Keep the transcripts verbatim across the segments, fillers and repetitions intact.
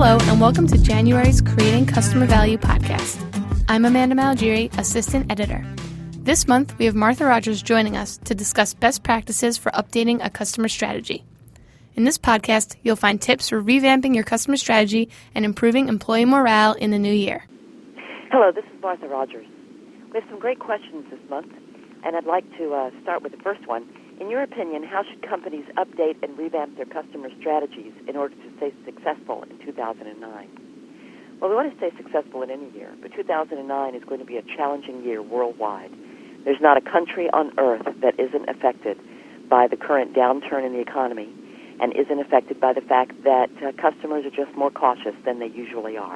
Hello, and welcome to January's Creating Customer Value podcast. I'm Amanda Malgiri, Assistant Editor. This month, we have Martha Rogers joining us to discuss best practices for updating a customer strategy. In this podcast, you'll find tips for revamping your customer strategy and improving employee morale in the new year. Hello, this is Martha Rogers. We have some great questions this month, and I'd like to uh, start with the first one. In your opinion, how should companies update and revamp their customer strategies in order to stay successful in two thousand nine? Well, we want to stay successful in any year, but two thousand nine is going to be a challenging year worldwide. There's not a country on earth that isn't affected by the current downturn in the economy and isn't affected by the fact that uh, customers are just more cautious than they usually are.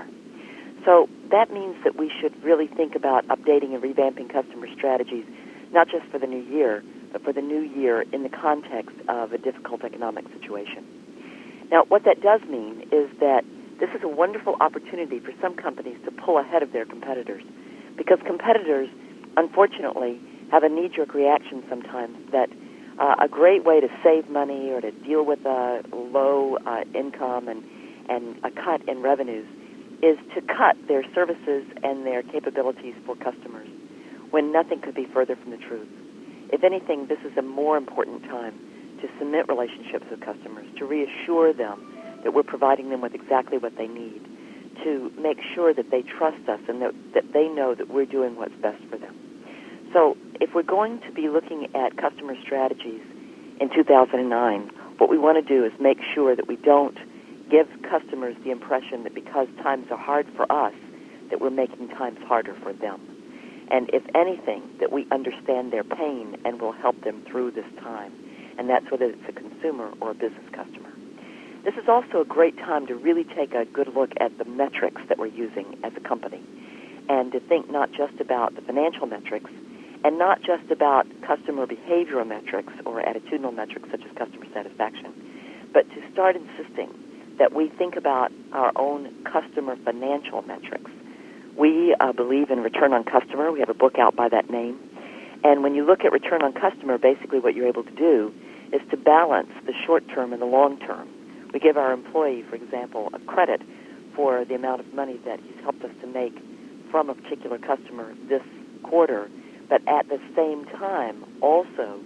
So that means that we should really think about updating and revamping customer strategies, not just for the new year, but for the new year in the context of a difficult economic situation. Now, what that does mean is that this is a wonderful opportunity for some companies to pull ahead of their competitors, because competitors, unfortunately, have a knee-jerk reaction sometimes that uh, a great way to save money or to deal with a low uh, income and, and a cut in revenues is to cut their services and their capabilities for customers, when nothing could be further from the truth. If anything, this is a more important time to cement relationships with customers, to reassure them that we're providing them with exactly what they need, to make sure that they trust us and that, that they know that we're doing what's best for them. So if we're going to be looking at customer strategies in two thousand nine, what we want to do is make sure that we don't give customers the impression that because times are hard for us, that we're making times harder for them. And if anything, that we understand their pain and will help them through this time. And that's whether it's a consumer or a business customer. This is also a great time to really take a good look at the metrics that we're using as a company, and to think not just about the financial metrics and not just about customer behavioral metrics or attitudinal metrics such as customer satisfaction, but to start insisting that we think about our own customer financial metrics. We uh, believe in return on customer. We have a book out by that name. And when you look at return on customer, basically what you're able to do is to balance the short term and the long term. We give our employee, for example, a credit for the amount of money that he's helped us to make from a particular customer this quarter, but at the same time also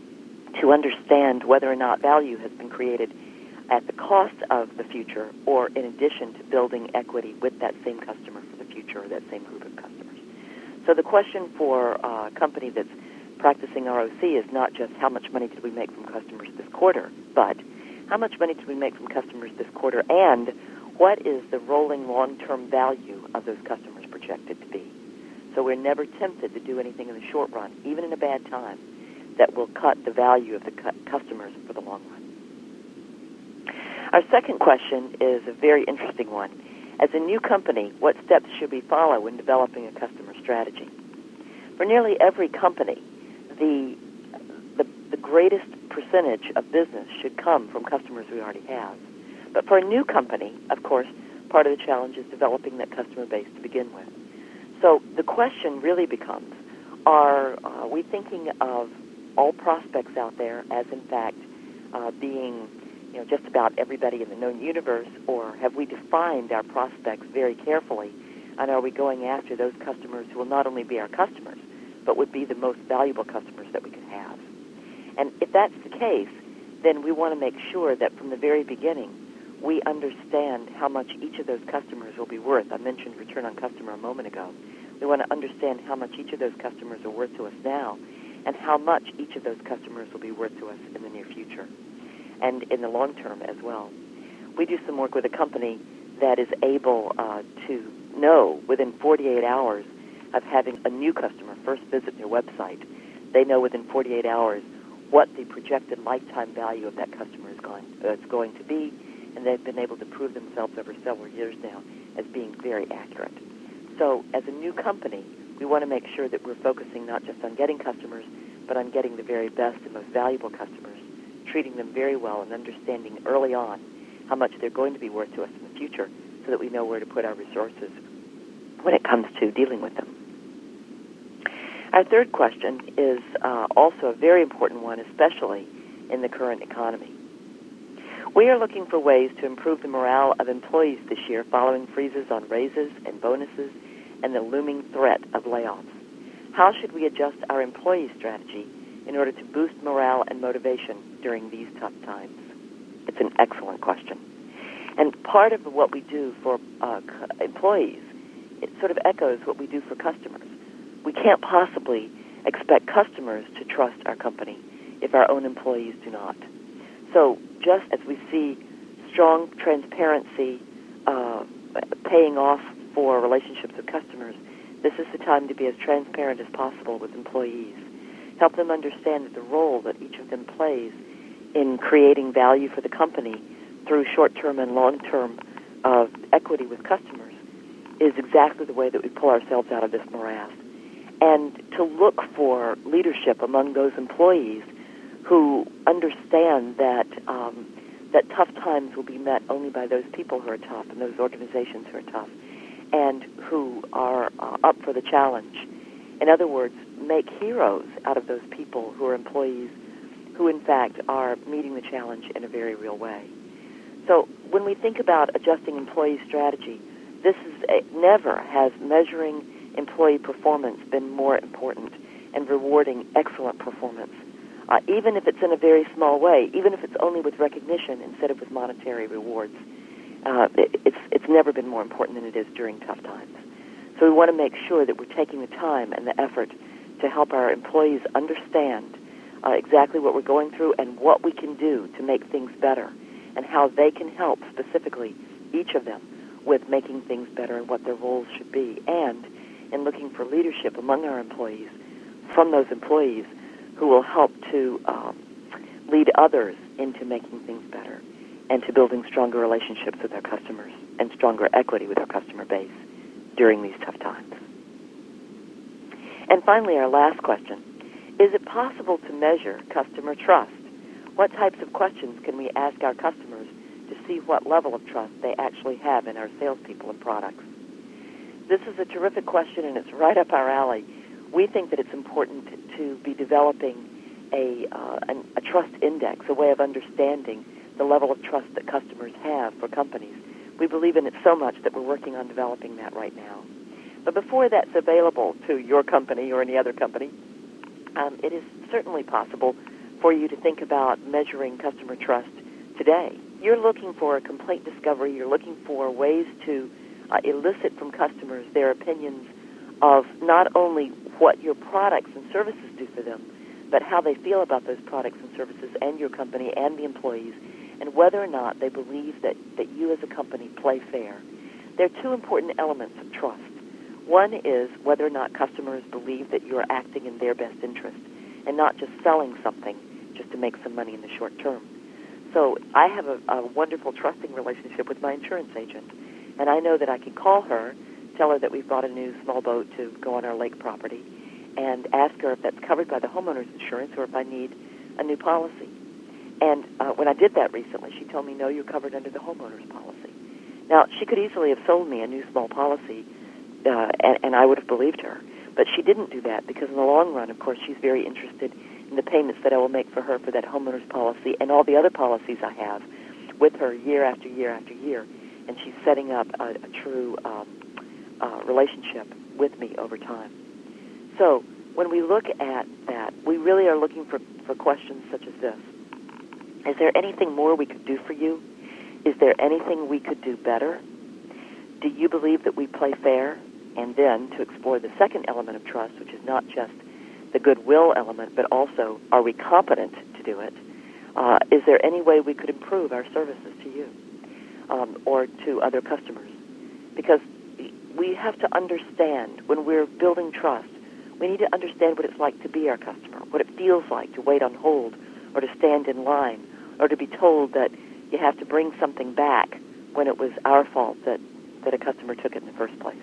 to understand whether or not value has been created at the cost of the future or in addition to building equity with that same customer for the future or that same group of customers. So the question for a company that's practicing R O C is not just how much money did we make from customers this quarter, but how much money did we make from customers this quarter, and what is the rolling long-term value of those customers projected to be? So we're never tempted to do anything in the short run, even in a bad time, that will cut the value of the cu- customers for the long run. Our second question is a very interesting one. As a new company, what steps should we follow when developing a customer strategy? For nearly every company, the, the, the greatest percentage of business should come from customers we already have. But for a new company, of course, part of the challenge is developing that customer base to begin with. So the question really becomes, are uh, we thinking of all prospects out there as, in fact, uh, being you know, just about everybody in the known universe, or have we defined our prospects very carefully, and are we going after those customers who will not only be our customers, but would be the most valuable customers that we could have? And if that's the case, then we want to make sure that from the very beginning, we understand how much each of those customers will be worth. I mentioned return on customer a moment ago. We want to understand how much each of those customers are worth to us now, and how much each of those customers will be worth to us in the near future, and in the long term as well. We do some work with a company that is able uh, to know within forty-eight hours of having a new customer first visit their website. They know within forty-eight hours what the projected lifetime value of that customer is going, uh, is going to be, and they've been able to prove themselves over several years now as being very accurate. So as a new company, we want to make sure that we're focusing not just on getting customers, but on getting the very best and most valuable customers, treating them very well and understanding early on how much they're going to be worth to us in the future so that we know where to put our resources when it comes to dealing with them. Our third question is uh, also a very important one, especially in the current economy. We are looking for ways to improve the morale of employees this year following freezes on raises and bonuses and the looming threat of layoffs. How should we adjust our employee strategy in order to boost morale and motivation during these tough times? It's an excellent question. And part of what we do for uh, employees, it sort of echoes what we do for customers. We can't possibly expect customers to trust our company if our own employees do not. So just as we see strong transparency uh, paying off for relationships with customers, this is the time to be as transparent as possible with employees. Help them understand that the role that each of them plays in creating value for the company through short-term and long-term uh, equity with customers is exactly the way that we pull ourselves out of this morass. And to look for leadership among those employees who understand that um, that tough times will be met only by those people who are tough and those organizations who are tough and who are uh, up for the challenge. In other words, make heroes out of those people who are employees who, in fact, are meeting the challenge in a very real way. So when we think about adjusting employee strategy, this is a, never has measuring employee performance been more important and rewarding excellent performance, uh, even if it's in a very small way, even if it's only with recognition instead of with monetary rewards. Uh, it, it's it's never been more important than it is during tough times. So we want to make sure that we're taking the time and the effort to help our employees understand uh, exactly what we're going through and what we can do to make things better and how they can help specifically, each of them, with making things better and what their roles should be, and in looking for leadership among our employees from those employees who will help to um, lead others into making things better and to building stronger relationships with our customers and stronger equity with our customer base during these tough times. And finally, our last question. Is it possible to measure customer trust? What types of questions can we ask our customers to see what level of trust they actually have in our salespeople and products? This is a terrific question, and it's right up our alley. We think that it's important to be developing a, uh, an, a trust index, a way of understanding the level of trust that customers have for companies. We believe in it so much that we're working on developing that right now. But before that's available to your company or any other company, um, it is certainly possible for you to think about measuring customer trust today. You're looking for a complete discovery. You're looking for ways to uh, elicit from customers their opinions of not only what your products and services do for them, but how they feel about those products and services and your company and the employees, and whether or not they believe that, that you as a company play fair. There are two important elements of trust. One is whether or not customers believe that you're acting in their best interest and not just selling something just to make some money in the short term. So I have a, a wonderful trusting relationship with my insurance agent, and I know that I can call her, tell her that we've bought a new small boat to go on our lake property, and ask her if that's covered by the homeowner's insurance or if I need a new policy. And uh, when I did that recently, she told me, no, you're covered under the homeowner's policy. Now, she could easily have sold me a new small policy, uh, and, and I would have believed her. But she didn't do that because in the long run, of course, she's very interested in the payments that I will make for her for that homeowner's policy and all the other policies I have with her year after year after year. And she's setting up a, a true um, uh, relationship with me over time. So when we look at that, we really are looking for, for questions such as this. Is there anything more we could do for you? Is there anything we could do better? Do you believe that we play fair? And then to explore the second element of trust, which is not just the goodwill element, but also are we competent to do it? Uh, is there any way we could improve our services to you um, or to other customers? Because we have to understand when we're building trust, we need to understand what it's like to be our customer, what it feels like to wait on hold or to stand in line or to be told that you have to bring something back when it was our fault that, that a customer took it in the first place.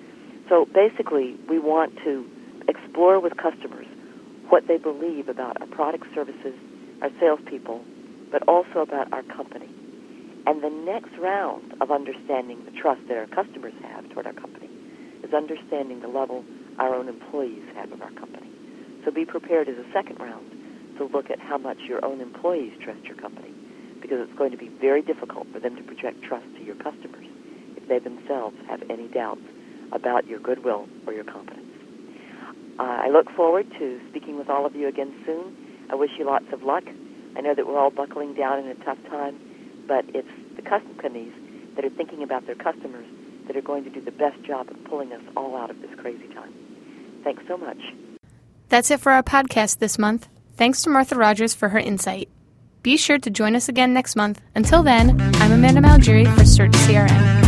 So basically, we want to explore with customers what they believe about our products, services, our salespeople, but also about our company. And the next round of understanding the trust that our customers have toward our company is understanding the level our own employees have of our company. So be prepared as a second round to look at how much your own employees trust your company, because it's going to be very difficult for them to project trust to your customers if they themselves have any doubts about your goodwill or your competence. Uh, I look forward to speaking with all of you again soon. I wish you lots of luck. I know that we're all buckling down in a tough time, but it's the companies that are thinking about their customers that are going to do the best job of pulling us all out of this crazy time. Thanks so much. That's it for our podcast this month. Thanks to Martha Rogers for her insight. Be sure to join us again next month. Until then, I'm Amanda Malgeri for Search C R M.